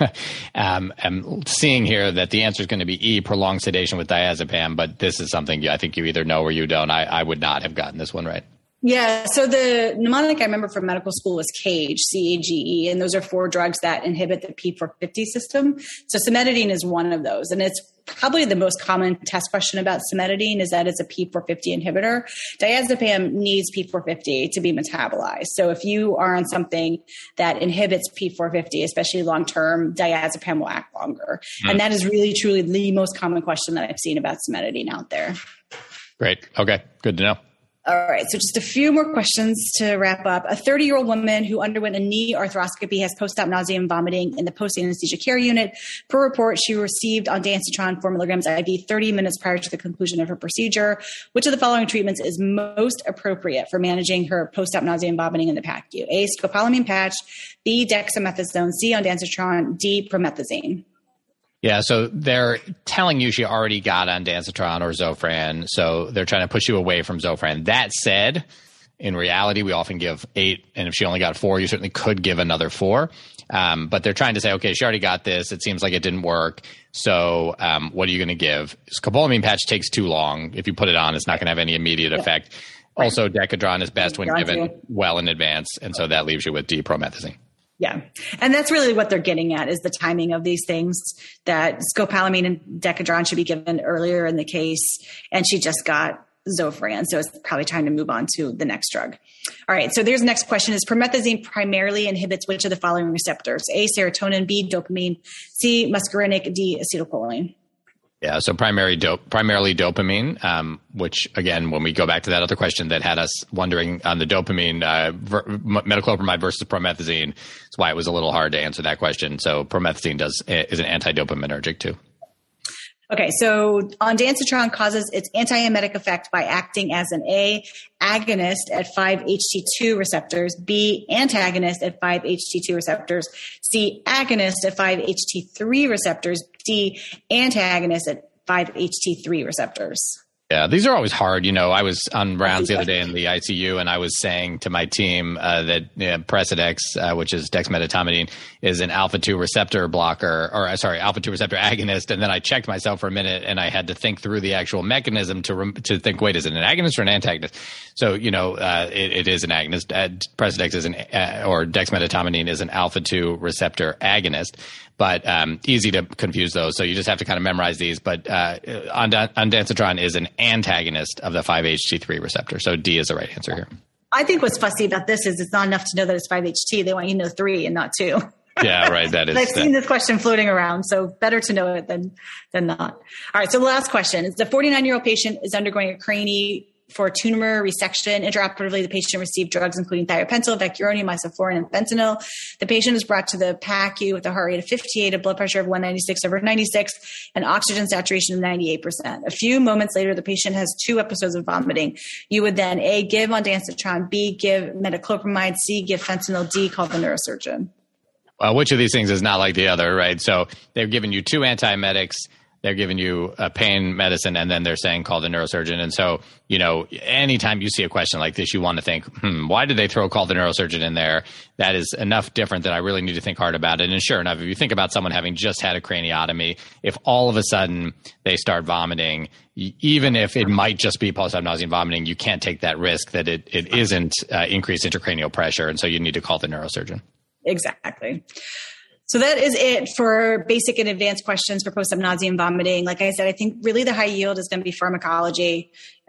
I'm seeing here that the answer is going to be E, prolonged sedation with diazepam, but this is something I think you either know or you don't. I would not have gotten this one right. Yeah. So the mnemonic I remember from medical school was CAGE, C-A-G-E, and those are 4 drugs that inhibit the P450 system. So cimetidine is one of those. And it's probably the most common test question about cimetidine is that it's a P450 inhibitor. Diazepam needs P450 to be metabolized. So if you are on something that inhibits P450, especially long-term, diazepam will act longer. And that is really, truly the most common question that I've seen about cimetidine out there. Great. Okay. Good to know. All right. So just a few more questions to wrap up. A 30-year-old woman who underwent a knee arthroscopy has post-op nausea and vomiting in the post-anesthesia care unit. Per report, she received ondansetron 4 milligrams IV 30 minutes prior to the conclusion of her procedure. Which of the following treatments is most appropriate for managing her post-op nausea and vomiting in the PACU? A, scopolamine patch, B, dexamethasone, C, ondansetron, D, promethazine. Yeah, so they're telling you she already got ondansetron or Zofran, so they're trying to push you away from Zofran. That said, in reality, we often give 8, and if she only got 4, you certainly could give another 4. But they're trying to say, okay, she already got this. It seems like it didn't work. So what are you going to give? Scopolamine patch takes too long. If you put it on, it's not going to have any immediate effect. Right. Also, Decadron is best when given well in advance, and so that leaves you with D-promethazine. Yeah. And that's really what they're getting at is the timing of these things, that scopolamine and Decadron should be given earlier in the case. And she just got Zofran. So it's probably time to move on to the next drug. All right. So there's the next question is promethazine primarily inhibits which of the following receptors? A, serotonin, B, dopamine, C, muscarinic, D, acetylcholine. Yeah, so primarily dopamine, which again, when we go back to that other question that had us wondering on the dopamine, metoclopramide versus promethazine, that's why it was a little hard to answer that question. So promethazine is an anti-dopaminergic too. Okay, so ondansetron causes its antiemetic effect by acting as an A, agonist at 5-HT2 receptors, B, antagonist at 5-HT2 receptors, C, agonist at 5-HT3 receptors, D, antagonist at 5-HT3 receptors. Yeah, these are always hard. I was on rounds the other day in the ICU, and I was saying to my team that Precedex, which is dexmedetomidine, is an alpha-2 receptor blocker, alpha-2 receptor agonist. And then I checked myself for a minute, and I had to think through the actual mechanism to think, wait, is it an agonist or an antagonist? So, it is an agonist. Precedex is or dexmedetomidine is an alpha-2 receptor agonist. But easy to confuse those. So you just have to kind of memorize these. But ondansetron is an antagonist of the 5-HT3 receptor. So D is the right answer here. I think what's fussy about this is it's not enough to know that it's 5-HT. They want you to know 3 and not 2. Yeah, right. That is. I've seen this question floating around, so better to know it than not. All right. So the last question is: the 49-year-old patient is undergoing a cranie for tumor resection. Intraoperatively, the patient received drugs including thiopental, vecuronium, isoflurane, and fentanyl. The patient is brought to the PACU with a heart rate of 58, a blood pressure of 196/96, and oxygen saturation of 98%. A few moments later, the patient has 2 episodes of vomiting. You would then A, give ondansetron, B, give metoclopramide, C, give fentanyl, D, call the neurosurgeon. Well, which of these things is not like the other, right? So they've given you 2 antiemetics. They're giving you a pain medicine, and then they're saying call the neurosurgeon. And so, anytime you see a question like this, you want to think, why did they call the neurosurgeon in there? That is enough different that I really need to think hard about it. And sure enough, if you think about someone having just had a craniotomy, if all of a sudden they start vomiting, even if it might just be post-op nausea and vomiting, you can't take that risk that it isn't increased intracranial pressure. And so you need to call the neurosurgeon. Exactly. So that is it for basic and advanced questions for post-op nausea and vomiting. Like I said, I think really the high yield is going to be pharmacology,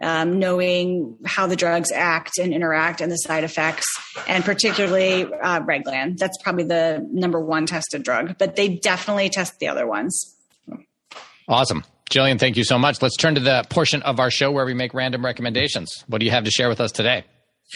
knowing how the drugs act and interact and the side effects, and particularly Reglan. That's probably the number 1 tested drug, but they definitely test the other ones. Awesome. Jillian, thank you so much. Let's turn to the portion of our show where we make random recommendations. What do you have to share with us today?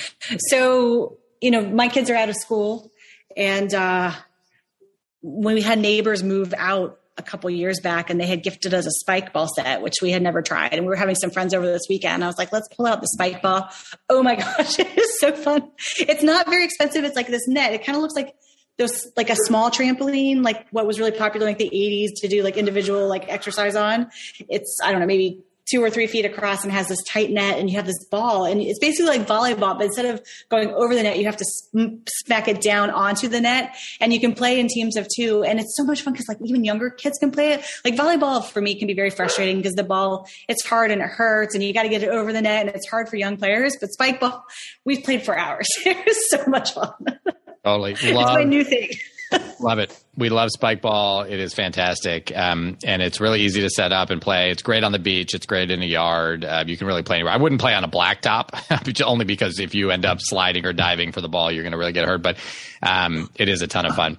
So, my kids are out of school, and when we had neighbors move out a couple years back, and they had gifted us a spike ball set, which we had never tried. And we were having some friends over this weekend, and I was like, let's pull out the spike ball. Oh my gosh, it is so fun. It's not very expensive. It's like this net. It kind of looks like a small trampoline, like what was really popular in like the 80s to do like individual like exercise on. It's, I don't know, maybe 2 or 3 feet across, and has this tight net, and you have this ball, and it's basically like volleyball, but instead of going over the net, you have to smack it down onto the net, and you can play in teams of 2. And it's so much fun because like even younger kids can play it. Like volleyball for me can be very frustrating because the ball, it's hard and it hurts, and you got to get it over the net, and it's hard for young players. But spike ball, we've played for hours. It was so much fun. Totally. It's my new thing. Love it. We love spike ball. It is fantastic. And it's really easy to set up and play. It's great on the beach. It's great in a yard. You can really play anywhere. I wouldn't play on a blacktop only because if you end up sliding or diving for the ball, you're going to really get hurt. But it is a ton of fun.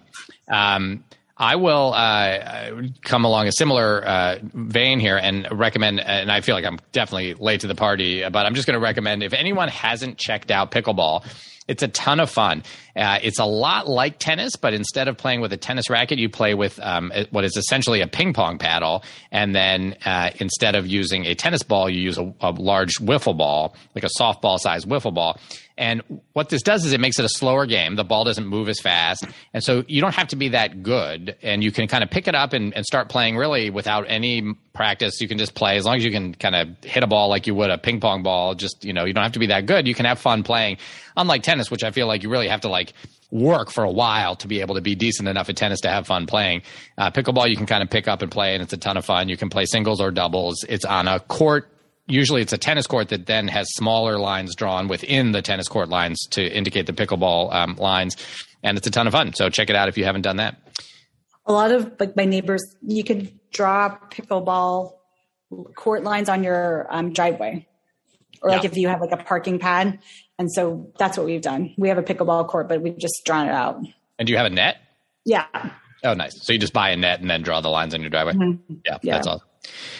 I will come along a similar vein here and recommend, and I feel like I'm definitely late to the party, but I'm just going to recommend if anyone hasn't checked out pickleball, it's a ton of fun. It's a lot like tennis, but instead of playing with a tennis racket, you play with what is essentially a ping pong paddle. And then instead of using a tennis ball, you use a large wiffle ball, like a softball-sized wiffle ball. And what this does is it makes it a slower game. The ball doesn't move as fast. And so you don't have to be that good. And you can kind of pick it up and start playing really without any practice. You can just play as long as you can kind of hit a ball like you would a ping pong ball. Just, you don't have to be that good. You can have fun playing. Unlike tennis, which I feel like you really have to like work for a while to be able to be decent enough at tennis to have fun playing. Pickleball, you can kind of pick up and play, and it's a ton of fun. You can play singles or doubles. It's on a court. Usually it's a tennis court that then has smaller lines drawn within the tennis court lines to indicate the pickleball lines. And it's a ton of fun. So check it out if you haven't done that. A lot of like my neighbors, you could draw pickleball court lines on your driveway, or like if you have like a parking pad. And so that's what we've done. We have a pickleball court, but we've just drawn it out. And do you have a net? Yeah. Oh, nice. So you just buy a net and then draw the lines on your driveway? Mm-hmm. Yeah, that's awesome.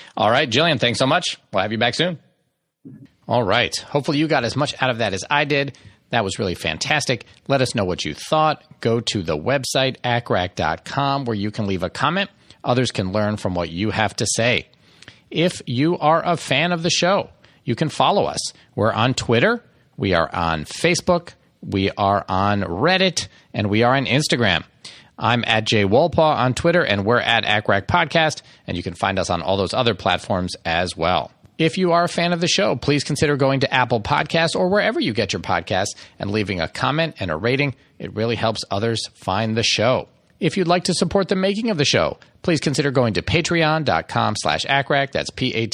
All right, Jillian, thanks so much. We'll have you back soon. All right. Hopefully you got as much out of that as I did. That was really fantastic. Let us know what you thought. Go to the website, acrac.com, where you can leave a comment. Others can learn from what you have to say. If you are a fan of the show, you can follow us. We're on Twitter. We are on Facebook. We are on Reddit. And we are on Instagram. I'm at Jay Wolpaw on Twitter, and we're at ACRAC Podcast. And you can find us on all those other platforms as well. If you are a fan of the show, please consider going to Apple Podcasts or wherever you get your podcasts and leaving a comment and a rating. It really helps others find the show. If you'd like to support the making of the show, please consider going to patreon.com/ACRAC. That's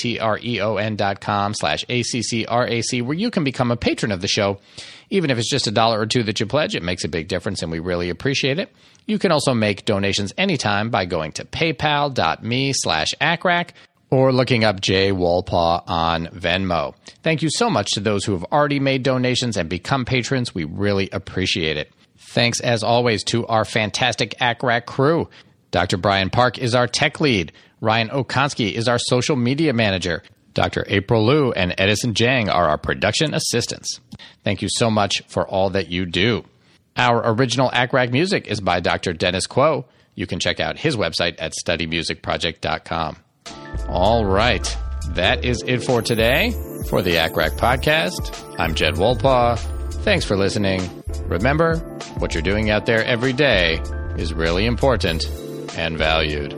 patreon.com/ACCRAC, where you can become a patron of the show. Even if it's just $1 or $2 that you pledge, it makes a big difference, and we really appreciate it. You can also make donations anytime by going to paypal.me/ACRAC. or looking up Jay Wolpaw on Venmo. Thank you so much to those who have already made donations and become patrons. We really appreciate it. Thanks, as always, to our fantastic ACRAC crew. Dr. Brian Park is our tech lead. Ryan Okonski is our social media manager. Dr. April Liu and Edison Jang are our production assistants. Thank you so much for all that you do. Our original ACRAC music is by Dr. Dennis Quo. You can check out his website at studymusicproject.com. All right. That is it for today for the ACRAC Podcast. I'm Jed Wolpaw. Thanks for listening. Remember, what you're doing out there every day is really important and valued.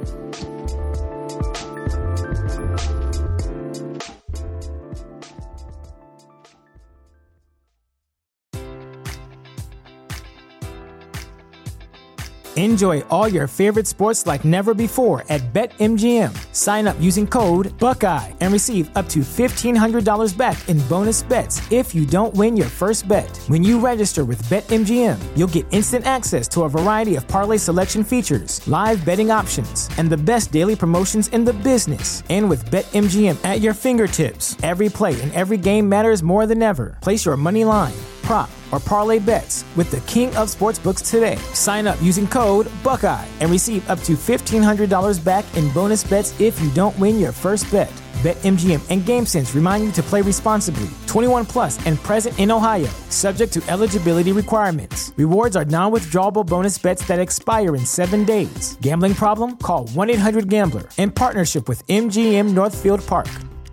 Enjoy all your favorite sports like never before at BetMGM. Sign up using code Buckeye and receive up to $1,500 back in bonus bets if you don't win your first bet. When you register with BetMGM, you'll get instant access to a variety of parlay selection features, live betting options, and the best daily promotions in the business. And with BetMGM at your fingertips, every play and every game matters more than ever. Place your money line, prop, or parlay bets with the king of sportsbooks today. Sign up using code Buckeye and receive up to $1,500 back in bonus bets if you don't win your first bet. BetMGM and GameSense remind you to play responsibly. 21 plus and present in Ohio, subject to eligibility requirements. Rewards are non-withdrawable bonus bets that expire in 7 days. Gambling problem? Call 1-800-GAMBLER. In partnership with MGM Northfield Park.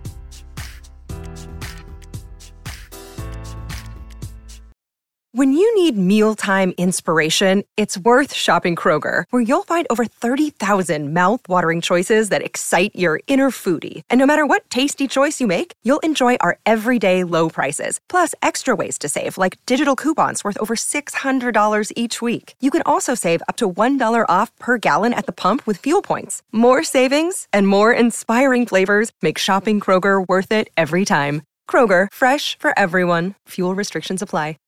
When you need mealtime inspiration, it's worth shopping Kroger, where you'll find over 30,000 mouth-watering choices that excite your inner foodie. And no matter what tasty choice you make, you'll enjoy our everyday low prices, plus extra ways to save, like digital coupons worth over $600 each week. You can also save up to $1 off per gallon at the pump with fuel points. More savings and more inspiring flavors make shopping Kroger worth it every time. Kroger, fresh for everyone. Fuel restrictions apply.